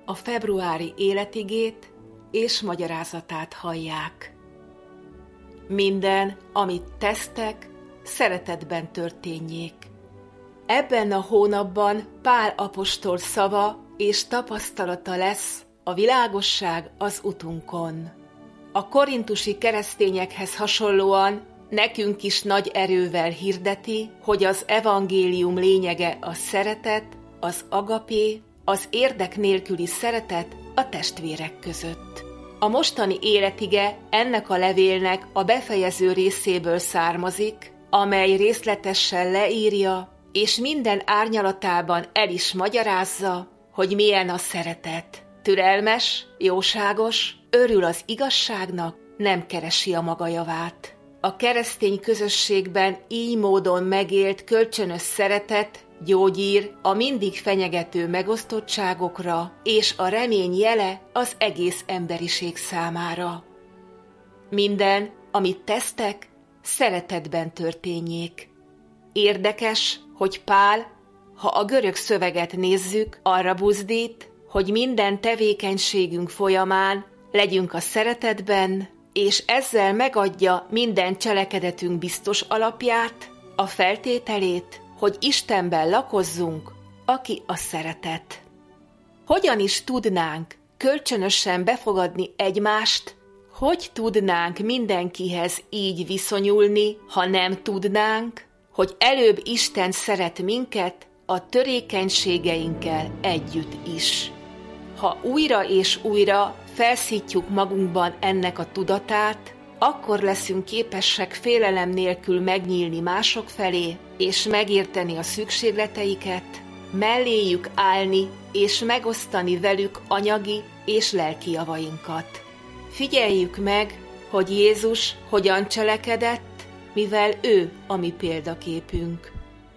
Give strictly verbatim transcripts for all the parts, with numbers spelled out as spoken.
a februári életigét és magyarázatát hallják. Minden, amit tesztek, szeretetben történjék. Ebben a hónapban Pál apostol szava és tapasztalata lesz a világosság az utunkon. A korintusi keresztényekhez hasonlóan nekünk is nagy erővel hirdeti, hogy az evangélium lényege a szeretet, az agapé, az érdek nélküli szeretet a testvérek között. A mostani életige ennek a levélnek a befejező részéből származik, amely részletesen leírja, és minden árnyalatában el is magyarázza, hogy milyen a szeretet. Türelmes, jóságos, örül az igazságnak, nem keresi a maga javát. A keresztény közösségben így módon megélt kölcsönös szeretet gyógyír a mindig fenyegető megosztottságokra, és a remény jele az egész emberiség számára. Minden, amit tesztek, szeretetben történjék. Érdekes, hogy Pál, ha a görög szöveget nézzük, arra buzdít, hogy minden tevékenységünk folyamán legyünk a szeretetben, és ezzel megadja minden cselekedetünk biztos alapját, a feltételét, hogy Istenben lakozzunk, aki a szeretet. Hogyan is tudnánk kölcsönösen befogadni egymást, hogy tudnánk mindenkihez így viszonyulni, ha nem tudnánk, hogy előbb Isten szeret minket a törékenységeinkkel együtt is. Ha újra és újra felszítjuk magunkban ennek a tudatát, akkor leszünk képesek félelem nélkül megnyílni mások felé, és megérteni a szükségleteiket, melléjük állni, és megosztani velük anyagi és lelki javainkat. Figyeljük meg, hogy Jézus hogyan cselekedett, mivel ő a mi példaképünk.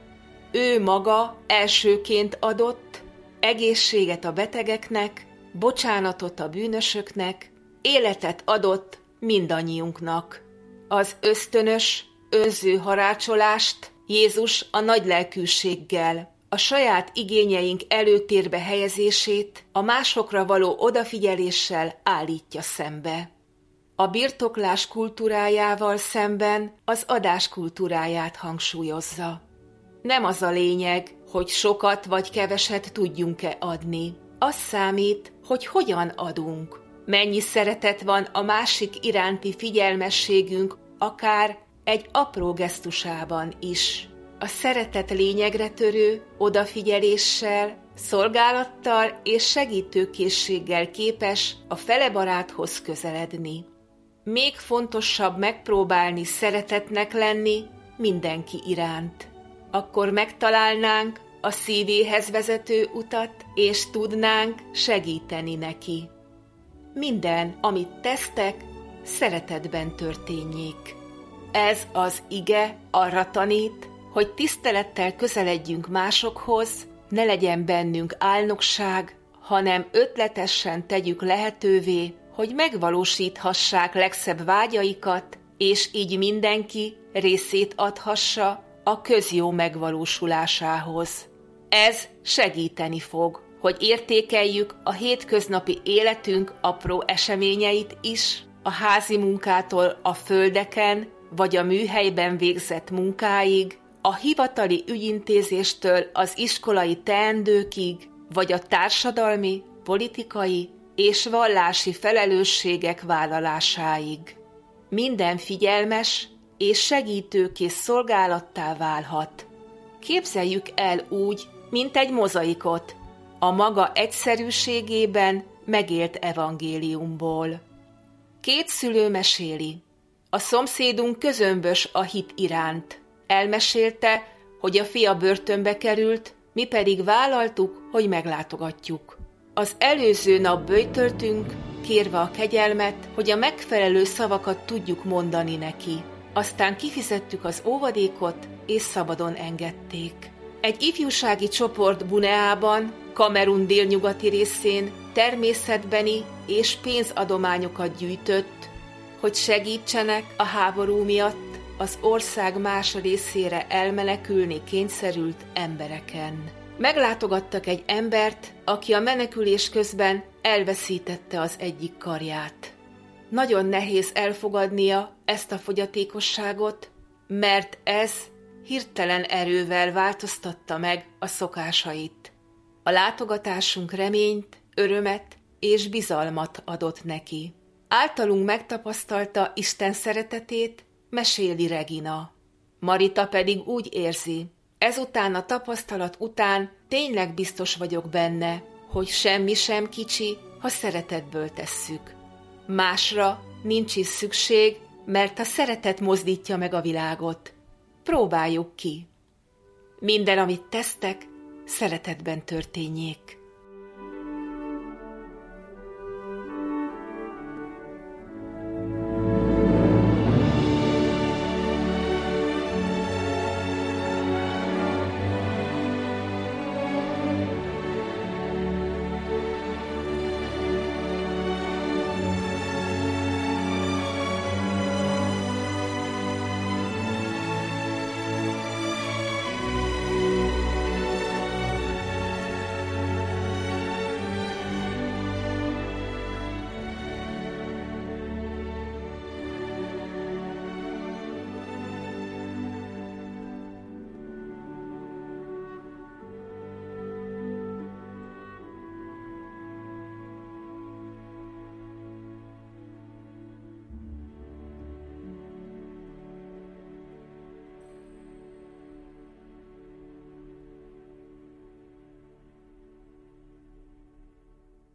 Ő maga elsőként adott egészséget a betegeknek, bocsánatot a bűnösöknek, életet adott mindannyiunknak. Az ösztönös, önző harácsolást Jézus a nagy lelkűséggel, a saját igényeink előtérbe helyezését a másokra való odafigyeléssel állítja szembe. A birtoklás kultúrájával szemben az adás kultúráját hangsúlyozza. Nem az a lényeg, hogy sokat vagy keveset tudjunk-e adni. Az számít, hogy hogyan adunk. Mennyi szeretet van a másik iránti figyelmességünk, akár egy apró gesztusában is. A szeretet lényegre törő, odafigyeléssel, szolgálattal és segítőkészséggel képes a fele baráthoz közeledni. Még fontosabb megpróbálni szeretetnek lenni mindenki iránt. Akkor megtalálnánk a szívéhez vezető utat, és tudnánk segíteni neki. Minden, amit tesztek, szeretetben történjék. Ez az ige arra tanít, hogy tisztelettel közeledjünk másokhoz, ne legyen bennünk álnokság, hanem ötletesen tegyük lehetővé, hogy megvalósíthassák legszebb vágyaikat, és így mindenki részét adhassa a közjó megvalósulásához. Ez segíteni fog, hogy értékeljük a hétköznapi életünk apró eseményeit is, a házi munkától a földeken vagy a műhelyben végzett munkáig, a hivatali ügyintézéstől az iskolai teendőkig, vagy a társadalmi, politikai és vallási felelősségek vállalásáig. Minden figyelmes és segítőkész szolgálattá válhat. Képzeljük el úgy, mint egy mozaikot, a maga egyszerűségében megélt evangéliumból. Két szülő meséli. A szomszédunk közömbös a hit iránt. Elmesélte, hogy a fia börtönbe került, mi pedig vállaltuk, hogy meglátogatjuk. Az előző nap böjtöltünk, kérve a kegyelmet, hogy a megfelelő szavakat tudjuk mondani neki. Aztán kifizettük az óvadékot, és szabadon engedték. Egy ifjúsági csoport Buneában, Kamerun délnyugati részén természetbeni és pénzadományokat gyűjtött, hogy segítsenek a háború miatt az ország más részére elmenekülni kényszerült embereken. Meglátogattak egy embert, aki a menekülés közben elveszítette az egyik karját. Nagyon nehéz elfogadnia ezt a fogyatékosságot, mert ez hirtelen erővel változtatta meg a szokásait. A látogatásunk reményt, örömet és bizalmat adott neki. Általunk megtapasztalta Isten szeretetét, meséli Regina. Marita pedig úgy érzi, ezután a tapasztalat után tényleg biztos vagyok benne, hogy semmi sem kicsi, ha szeretetből tesszük. Másra nincs is szükség, mert a szeretet mozdítja meg a világot. Próbáljuk ki. Minden, amit tesztek, szeretetben történjék.